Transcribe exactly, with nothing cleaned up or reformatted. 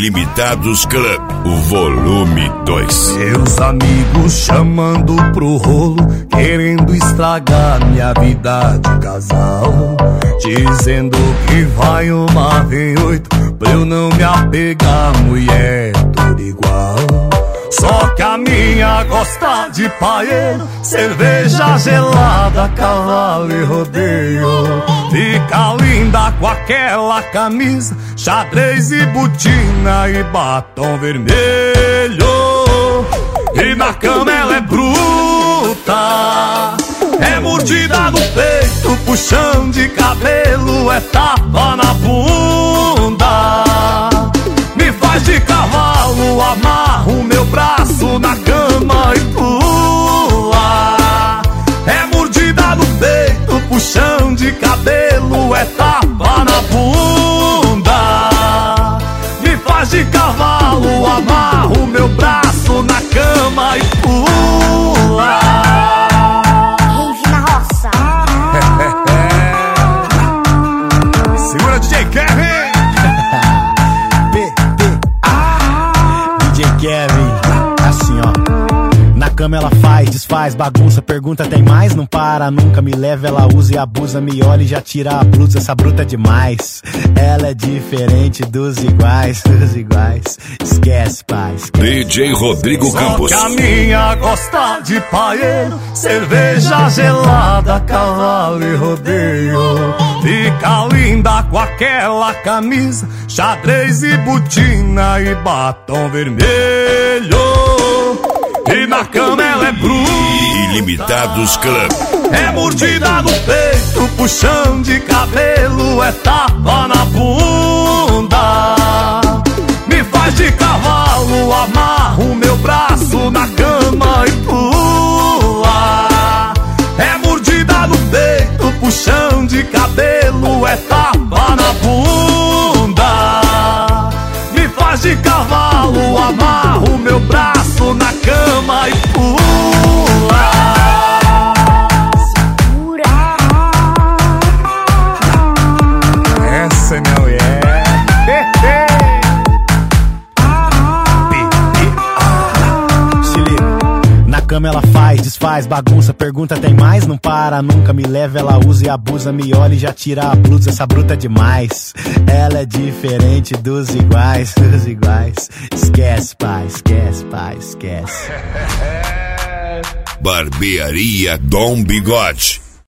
Ilimitados Club, o volume dois. Seus amigos chamando pro rolo, querendo estragar minha vida de casal, dizendo que vai uma vem oito pra eu não me apegar, mulher tudo igual. Só que a minha gosta de paeiro, cerveja gelada, cavalo e rodeio. Fica linda com aquela camisa, xadrez e botina e batom vermelho. E na cama ela é bruta, é mordida no peito, puxão de cabelo, é tapa na bunda. Me faz de cavalo, amarro meu braço na cama e pula. É mordida no peito, puxão de cabelo, é tapa na bunda. Me faz de cavalo, amarro meu braço na cama e pula. Rave na roça. Segura D J Kevin. Kevin, assim ó. Na cama ela faz, desfaz, bagunça, pergunta tem mais, não para nunca, me leva, ela usa e abusa, me olha e já tira a blusa, essa bruta é demais. Ela é diferente dos iguais, dos iguais. Esquece, pai, esquece. D J Rodrigo Campos. Só que a minha gosta de paeiro, cerveja gelada, cavalo e rodeio. Fica linda com aquela camisa, xadrez e botina e batom vermelho. E na cama ela é bruta, Ilimitados Club. é mordida no peito, puxão de cabelo, é tapa na bunda. Me faz de cavalo, amarro meu braço na cama e pula. É mordida no peito, puxão de cabelo, é tapa na bunda. Me faz de cavalo, amarro meu braço na cama e pula. Segura. Essa é minha mulher. Se liga. Na cama ela faz, desfaz, bagunça, pergunta tem mais, não para nunca, me leva, ela usa e abusa, me olha e já tira a blusa, essa bruta é demais. Ela é diferente dos iguais, dos iguais. Esquece, pai, esquece, pai, esquece. Barbearia Dom Bigode.